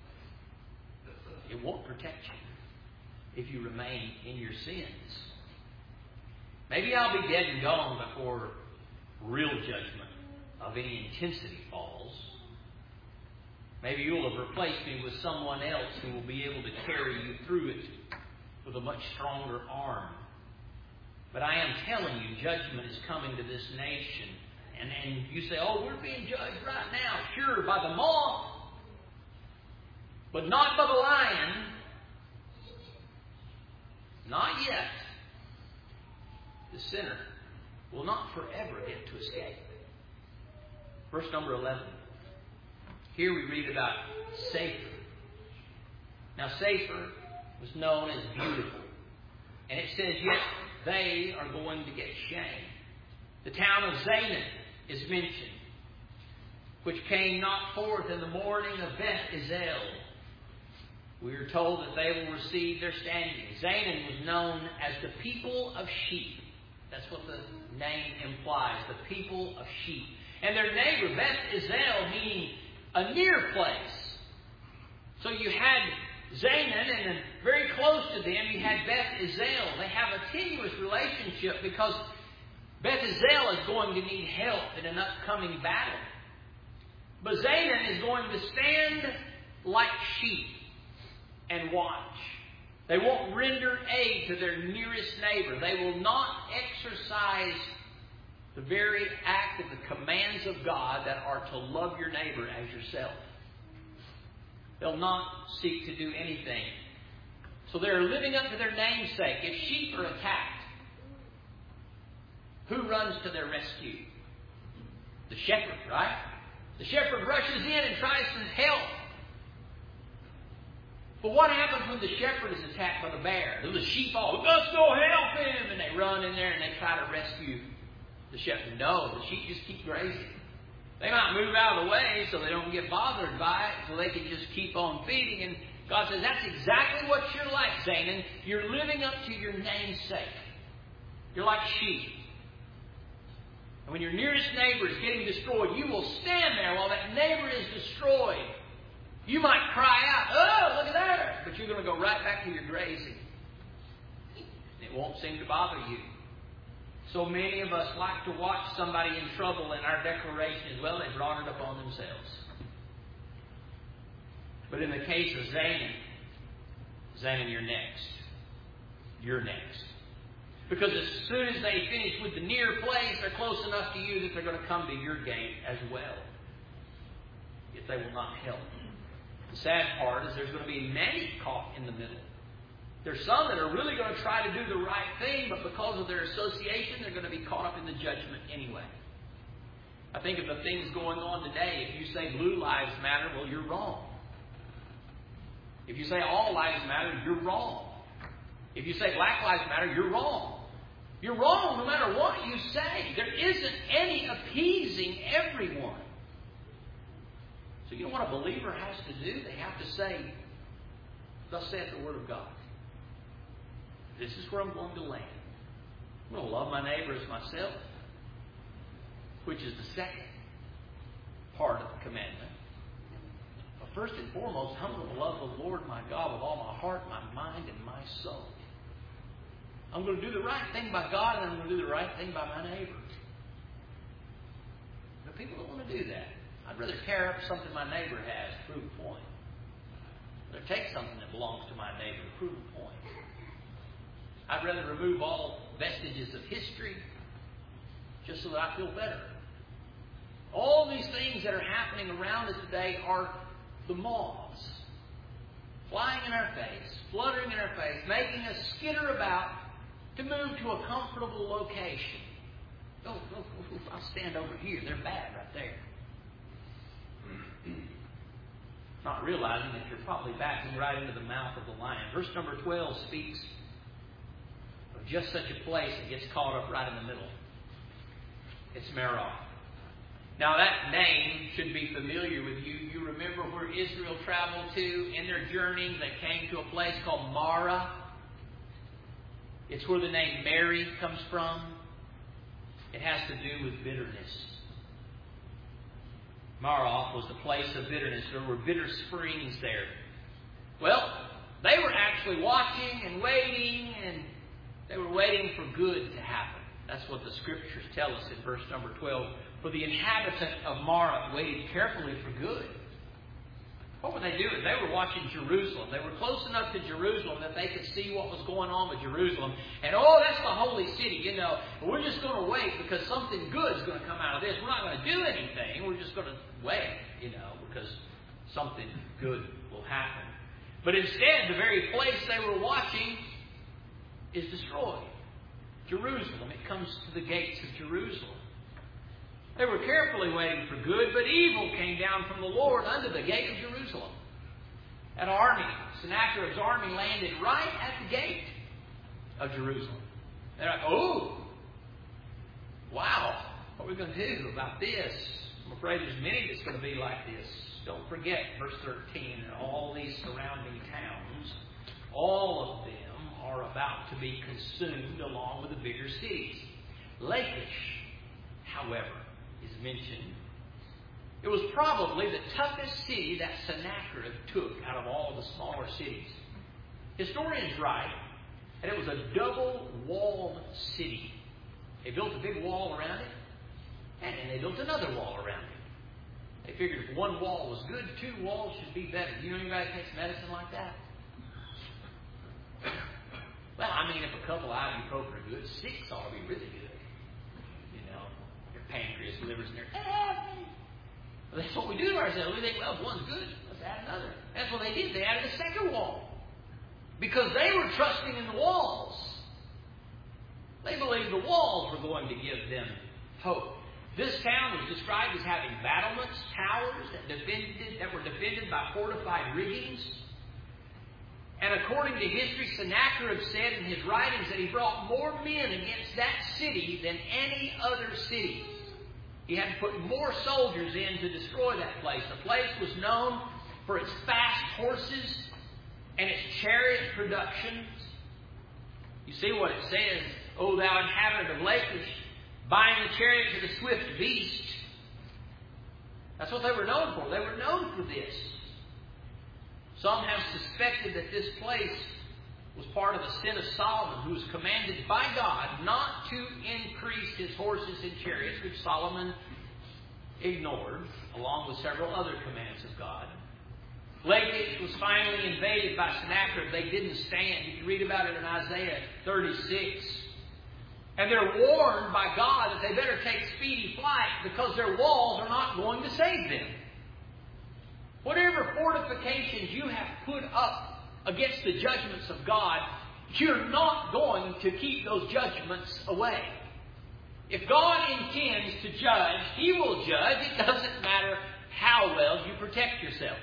It won't protect you if you remain in your sins. Maybe I'll be dead and gone before real judgment of any intensity falls. Maybe you'll have replaced me with someone else who will be able to carry you through it with a much stronger arm. But I am telling you, judgment is coming to this nation. And you say, oh, we're being judged right now. Sure, by the moth, but not by the lion. Not yet. The sinner will not forever get to escape. Verse number 11. Here we read about Saphir. Now Saphir was known as beautiful. And it says, yet they are going to get shame. The town of Zanan is mentioned, which came not forth in the morning of Beth-Ezel. We are told that they will receive their standing. Zanan was known as the people of sheep. That's what the name implies, the people of sheep. And their neighbor, Beth-Ezel, meaning a near place. So you had Zanan, and then very close to them you had Beth-Ezel. They have a tenuous relationship because Beth-Ezel is going to need help in an upcoming battle. But Zanan is going to stand like sheep and watch. They won't render aid to their nearest neighbor. They will not exercise the very act of the commands of God that are to love your neighbor as yourself. They'll not seek to do anything. So they're living up to their namesake. If sheep are attacked, who runs to their rescue? The shepherd, right? The shepherd rushes in and tries to help. But what happens when the shepherd is attacked by the bear? Then the sheep all, let's go help him! And they run in there and they try to rescue the shepherd. No, the sheep just keep grazing. They might move out of the way so they don't get bothered by it, so they can just keep on feeding. And God says, that's exactly what you're like, Zanan. You're living up to your namesake. You're like sheep. And when your nearest neighbor is getting destroyed, you will stand there while that neighbor is destroyed. You might cry out, oh, look at that! But you're going to go right back to your grazing. It won't seem to bother you. So many of us like to watch somebody in trouble, and our declaration is, well, they brought it upon themselves. But in the case of Zanan, you're next. You're next. Because as soon as they finish with the near place, they're close enough to you that they're going to come to your gate as well. Yet they will not help. The sad part is there's going to be many caught in the middle. There's some that are really going to try to do the right thing, but because of their association, they're going to be caught up in the judgment anyway. I think of the things going on today. If you say blue lives matter, well, you're wrong. If you say all lives matter, you're wrong. If you say black lives matter, you're wrong. You're wrong no matter what you say. There isn't any appeasing everyone. So you know what a believer has to do? They have to say, thus saith the Word of God. This is where I'm going to land. I'm going to love my neighbor as myself, which is the second part of the commandment. But first and foremost, I'm going to love the Lord my God with all my heart, my mind, and my soul. I'm going to do the right thing by God, and I'm going to do the right thing by my neighbor. But people don't want to do that. I'd rather tear up something my neighbor has, prove a point. I'd rather take something that belongs to my neighbor, prove a point. I'd rather remove all vestiges of history just so that I feel better. All these things that are happening around us today are the moths flying in our face, fluttering in our face, making us skitter about to move to a comfortable location. Oh, I'll stand over here. They're bad right there. Not realizing that you're probably backing right into the mouth of the lion. Verse number 12 speaks of just such a place that gets caught up right in the middle. It's Meroth. Now that name should be familiar with you. You remember where Israel traveled to in their journey? They came to a place called Marah. It's where the name Mary comes from. It has to do with bitterness. Marah was the place of bitterness. There were bitter springs there. Well, they were actually watching and waiting, and they were waiting for good to happen. That's what the Scriptures tell us in verse number 12. For the inhabitant of Marah waited carefully for good. What were they doing? They were watching Jerusalem. They were close enough to Jerusalem that they could see what was going on with Jerusalem. And, that's the holy city, We're just going to wait because something good is going to come out of this. We're not going to do anything. We're just going to wait, because something good will happen. But instead, the very place they were watching is destroyed. Jerusalem. It comes to the gates of Jerusalem. They were carefully waiting for good, but evil came down from the Lord unto the gate of Jerusalem. An army, Sennacherib's army, landed right at the gate of Jerusalem. They're like, wow, what are we going to do about this? I'm afraid there's many that's going to be like this. Don't forget, verse 13, all these surrounding towns, all of them are about to be consumed along with the bigger cities. Lachish, however, is mentioned. It was probably the toughest city that Sennacherib took out of all the smaller cities. Historians write that it was a double-walled city. They built a big wall around it, and then they built another wall around it. They figured if one wall was good, two walls should be better. Do you know anybody that takes medicine like that? Well, if a couple of ibuprofen are good, 6 ought to be really good. Pancreas, livers, and everything. Well, that's what we do to ourselves. We think, if one's good, let's add another. That's what they did. They added a second wall. Because they were trusting in the walls. They believed the walls were going to give them hope. This town was described as having battlements, towers that were defended by fortified riggings. And according to history, Sennacherib said in his writings that he brought more men against that city than any other city. He had to put more soldiers in to destroy that place. The place was known for its fast horses and its chariot production. You see what it says, O thou inhabitant of Lachish, bind the chariot to the swift beast. That's what they were known for. They were known for this. Some have suspected that this place was part of the sin of Solomon, who was commanded by God not to increase his horses and chariots, which Solomon ignored, along with several other commands of God. Lachish was finally invaded by Sennacherib. They didn't stand. You can read about it in Isaiah 36. And they're warned by God that they better take speedy flight because their walls are not going to save them. Whatever fortifications you have put up against the judgments of God, you're not going to keep those judgments away. If God intends to judge, He will judge. It doesn't matter how well you protect yourself.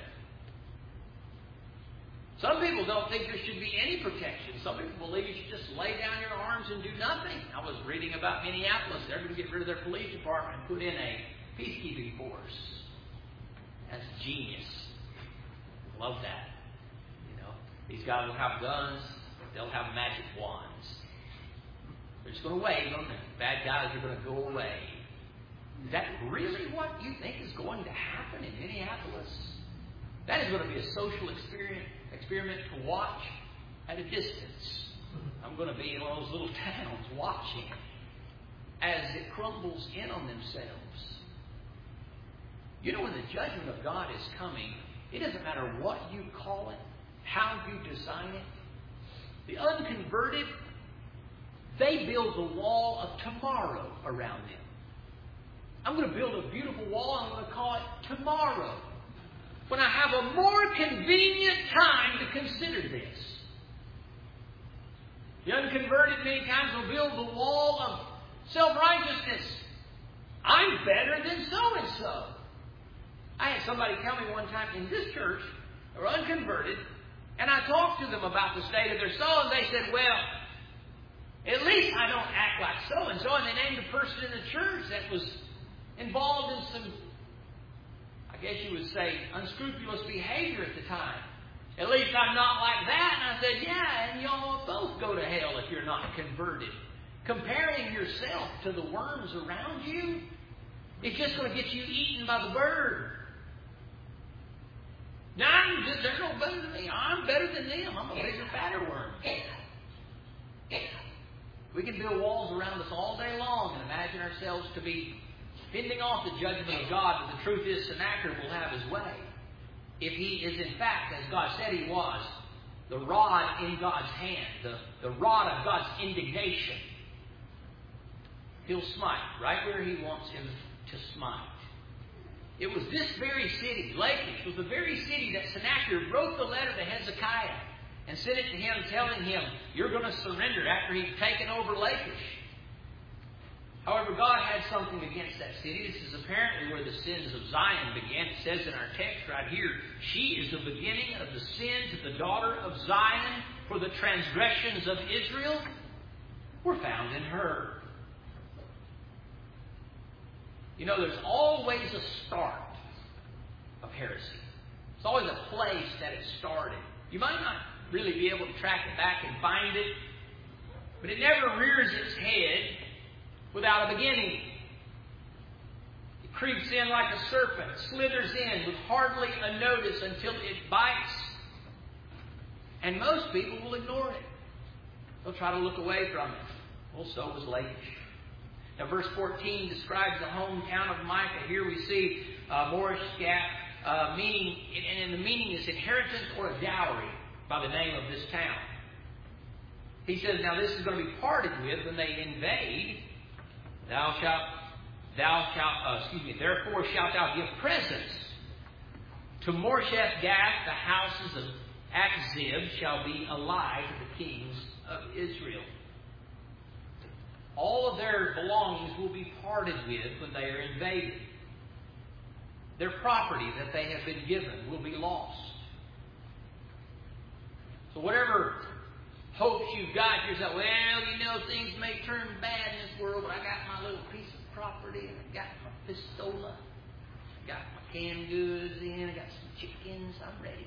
Some people don't think there should be any protection. Some people believe you should just lay down your arms and do nothing. I was reading about Minneapolis. They're going to get rid of their police department and put in a peacekeeping force. That's genius. Love that. These guys will have guns. They'll have magic wands. They're just going to wave them, and bad guys are going to go away. Is that really what you think is going to happen in Minneapolis? That is going to be a social experiment to watch at a distance. I'm going to be in one of those little towns watching as it crumbles in on themselves. When the judgment of God is coming, it doesn't matter what you call it, how you design it. The unconverted, they build the wall of tomorrow around them. I'm going to build a beautiful wall. I'm going to call it tomorrow, when I have a more convenient time to consider this. The unconverted many times will build the wall of self-righteousness. I'm better than so-and-so. I had somebody tell me one time in this church, they were unconverted, and I talked to them about the state of their soul, and they said, well, at least I don't act like so-and-so. And they named a person in the church that was involved in some, I guess you would say, unscrupulous behavior at the time. At least I'm not like that. And I said, yeah, and y'all both go to hell if you're not converted. Comparing yourself to the worms around you, it's just going to get you eaten by the bird. Now, they're no better than me. I'm better than them. I'm a bigger, fatter worm. We can build walls around us all day long and imagine ourselves to be fending off the judgment of God, but the truth is Sennacherib will have his way. If he is in fact, as God said he was, the rod in God's hand, the rod of God's indignation, he'll smite right where he wants him to smite. It was this very city, Lachish, was the very city that Sennacherib wrote the letter to Hezekiah and sent it to him telling him, you're going to surrender after he'd taken over Lachish. However, God had something against that city. This is apparently where the sins of Zion began. It says in our text right here, she is the beginning of the sins of the daughter of Zion, for the transgressions of Israel were found in her. You know, there's always a start of heresy. It's always a place that it started. You might not really be able to track it back and find it, but it never rears its head without a beginning. It creeps in like a serpent, slithers in with hardly a notice until it bites. And most people will ignore it. They'll try to look away from it. Well, so was Lachish. Now, verse 14 describes the hometown of Micah. Here we see Moresheth, meaning, and the meaning is inheritance or a dowry by the name of this town. He says, now this is going to be parted with when they invade. Therefore shalt thou give presents to Moresheth Gath, the houses of Achzib shall be allied to the kings of Israel. All of their belongings will be parted with when they are invaded. Their property that they have been given will be lost. So whatever hopes you've got, you're saying, well, you know, things may turn bad in this world, but I got my little piece of property, and I got my pistola, I got my canned goods in, I got some chickens, I'm ready.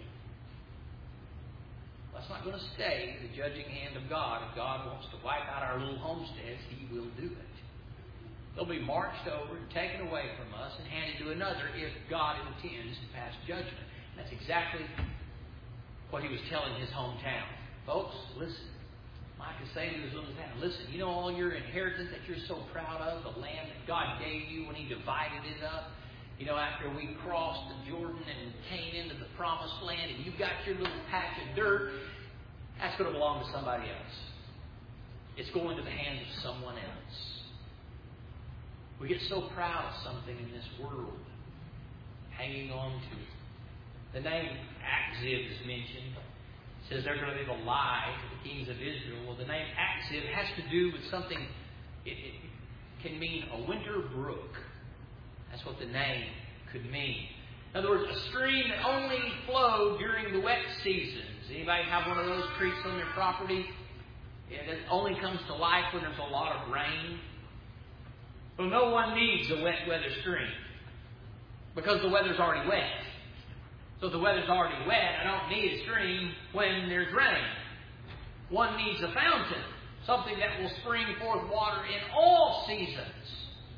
Well, that's not going to stay in the judging hand of God. If God wants to wipe out our little homesteads, He will do it. They'll be marched over and taken away from us and handed to another if God intends to pass judgment. And that's exactly what he was telling his hometown. Folks, listen. Micah is saying to his little town, listen, you know all your inheritance that you're so proud of, the land that God gave you when He divided it up? You know, after we crossed the Jordan and came into the promised land and you got your little patch of dirt, that's going to belong to somebody else. It's going to the hands of someone else. We get so proud of something in this world, hanging on to it. The name Achzib is mentioned. It says they're going to be the lie to the kings of Israel. Well, the name Achzib has to do with something, it can mean a winter brook. That's what the name could mean. In other words, a stream that only flowed during the wet seasons. Anybody have one of those creeks on their property? It only comes to life when there's a lot of rain. Well, no one needs a wet weather stream because the weather's already wet. So if the weather's already wet, I don't need a stream when there's rain. One needs a fountain, something that will spring forth water in all seasons.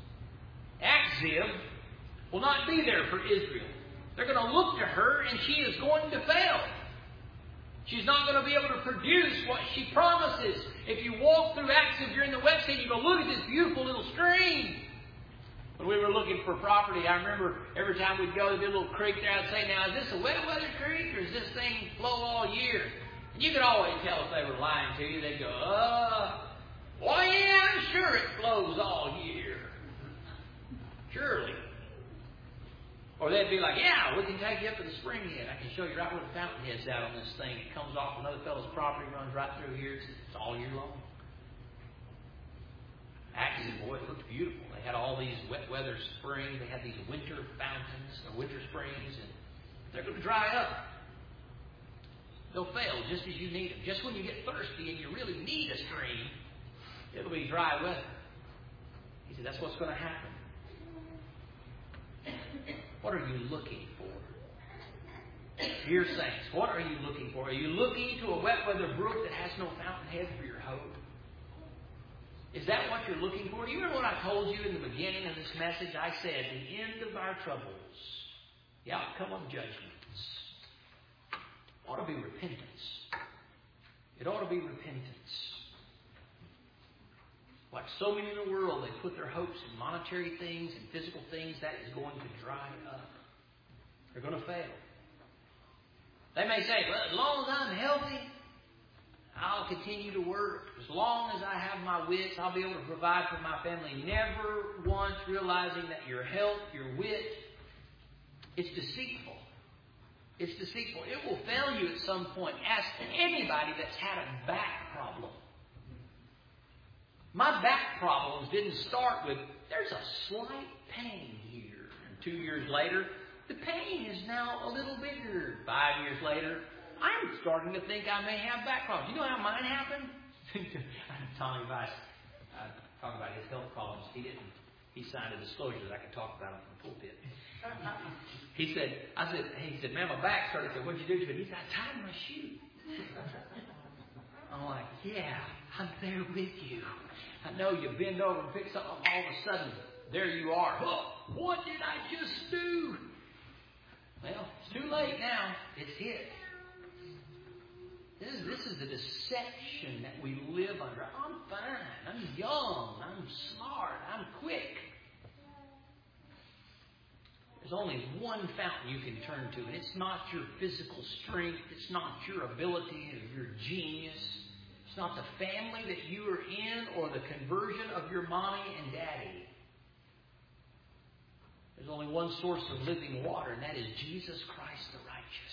Achzib will not be there for Israel. They're going to look to her and she is going to fail. She's not going to be able to produce what she promises. If you walk through Achzib during the wet season, you go, look at this beautiful little stream. When we were looking for property, I remember every time we'd go to the little creek there, I'd say, now, is this a wet weather creek or does this thing flow all year? And you could always tell if they were lying to you. They'd go, well, yeah, I'm sure it flows all year. Surely. Or they'd be like, yeah, we can take you up to the spring head. I can show you right where the fountain head's at on this thing. It comes off another fellow's property, runs right through here. It's all year long. Actually, boy, it looked beautiful. They had all these wet weather springs. They had these winter fountains, or winter springs, and they're going to dry up. They'll fail just as you need them. Just when you get thirsty and you really need a stream, it'll be dry weather. He said, that's what's going to happen. What are you looking for? Dear saints, what are you looking for? Are you looking to a wet weather brook that has no fountainhead for your hope? Is that what you're looking for? Do you remember what I told you in the beginning of this message? I said, the end of our troubles, the outcome of judgments, ought to be repentance. It ought to be repentance. Like so many in the world, they put their hopes in monetary things and physical things. That is going to dry up. They're going to fail. They may say, well, as long as I'm healthy, I'll continue to work. As long as I have my wits, I'll be able to provide for my family. Never once realizing that your health, your wit, it's deceitful. It's deceitful. It will fail you at some point. Ask anybody that's had a back problem. My back problems didn't start with, there's a slight pain here. And 2 years later, the pain is now a little bigger. 5 years later, I'm starting to think I may have back problems. You know how mine happened? Tommy Weiss, talking about his health problems. He signed a disclosure that I could talk about him from the pulpit. He said, man, my back started. I said, what'd you do to it? He said, I tied my shoe. I'm like, yeah, I'm there with you. I know you bend over and pick something up, all of a sudden, there you are. Oh, what did I just do? Well, it's too late now. It's hit. This is the deception that we live under. I'm fine. I'm young. I'm smart. I'm quick. There's only one fountain you can turn to, and it's not your physical strength. It's not your ability or your genius. It's not the family that you are in or the conversion of your mommy and daddy. There's only one source of living water, and that is Jesus Christ the righteous.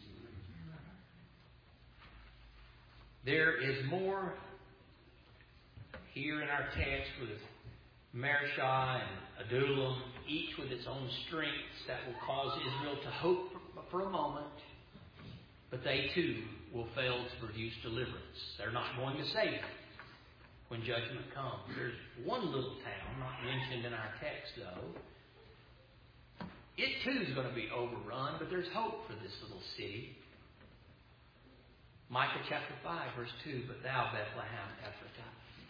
There is more here in our text with Mareshah and Adullam, each with its own strengths that will cause Israel to hope for a moment, but they too will fail to produce deliverance. They're not going to save them when judgment comes. There's one little town, not mentioned in our text though. It too is going to be overrun, but there's hope for this little city. Micah chapter 5, verse 2, but thou, Bethlehem Ephratah.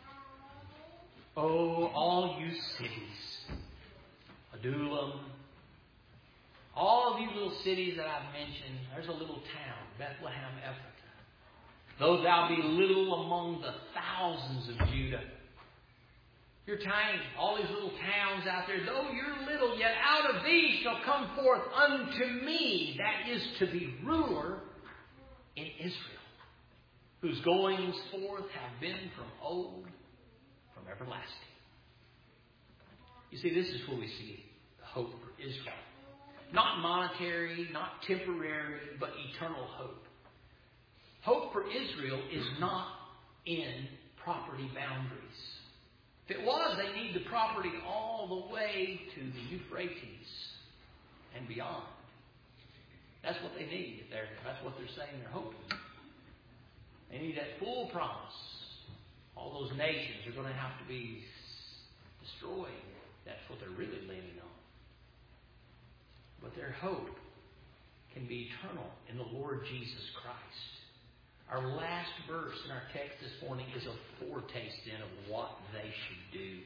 Oh, all you cities, Adullam, all of these little cities that I've mentioned, there's a little town, Bethlehem Ephratah. Though thou be little among the thousands of Judah. You're tiny, all these little towns out there, though you're little, yet out of these shall come forth unto me, that is to be ruler in Israel, whose goings forth have been from old, from everlasting. You see, this is where we see the hope for Israel. Not monetary, not temporary, but eternal hope. Hope for Israel is not in property boundaries. If it was, they need the property all the way to the Euphrates and beyond. That's what they need. That's what they're saying they're hoping. They need that full promise. All those nations are going to have to be destroyed. That's what they're really leaning on. But their hope can be eternal in the Lord Jesus Christ. Our last verse in our text this morning is a foretaste then of what they should do.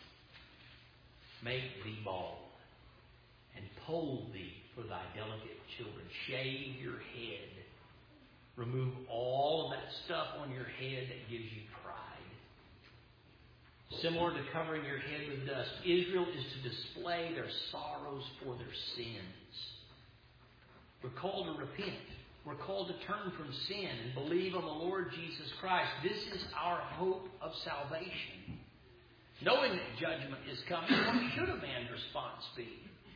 Make thee bald, and poll thee for thy delicate children. Shave your head. Remove all of that stuff on your head that gives you pride. Similar to covering your head with dust, Israel is to display their sorrows for their sins. We're called to repent. We're called to turn from sin and believe on the Lord Jesus Christ. This is our hope of salvation. Knowing that judgment is coming, what should a man's response be?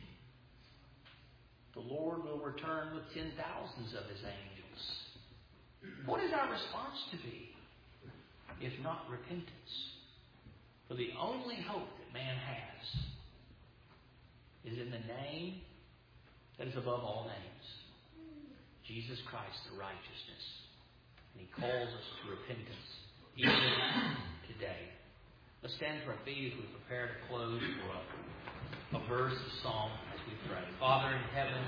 The Lord will return with 10,000s of His angels. What is our response to be, if not repentance? For the only hope that man has is in the name that is above all names. Jesus Christ, the righteousness. And He calls us to repentance, even today. Let's stand to our feet as we prepare to close for a verse, a song. we pray. Father in heaven,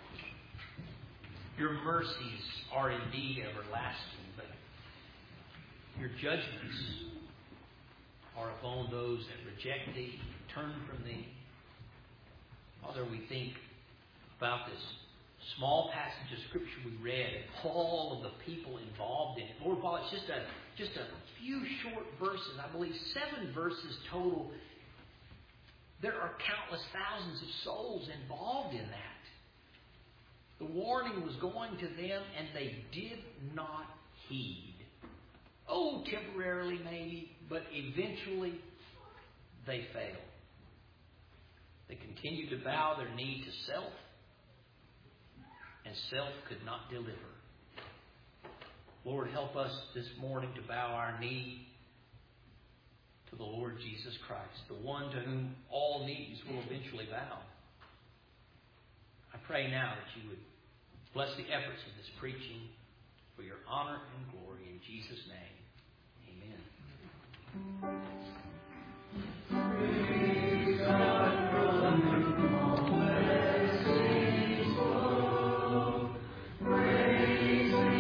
your mercies are indeed everlasting, but your judgments are upon those that reject thee, turn from thee. Father, we think about this small passage of Scripture we read and all of the people involved in it. Lord, while it's just a few short verses, I believe 7 verses total, there are countless thousands of souls involved in that. The warning was going to them, and they did not heed. Oh, temporarily maybe, but eventually they failed. They continued to bow their knee to self, and self could not deliver. Lord, help us this morning to bow our knee to the Lord Jesus Christ, the one to whom all knees will eventually bow. I pray now that you would bless the efforts of this preaching for your honor and glory. In Jesus' name, amen.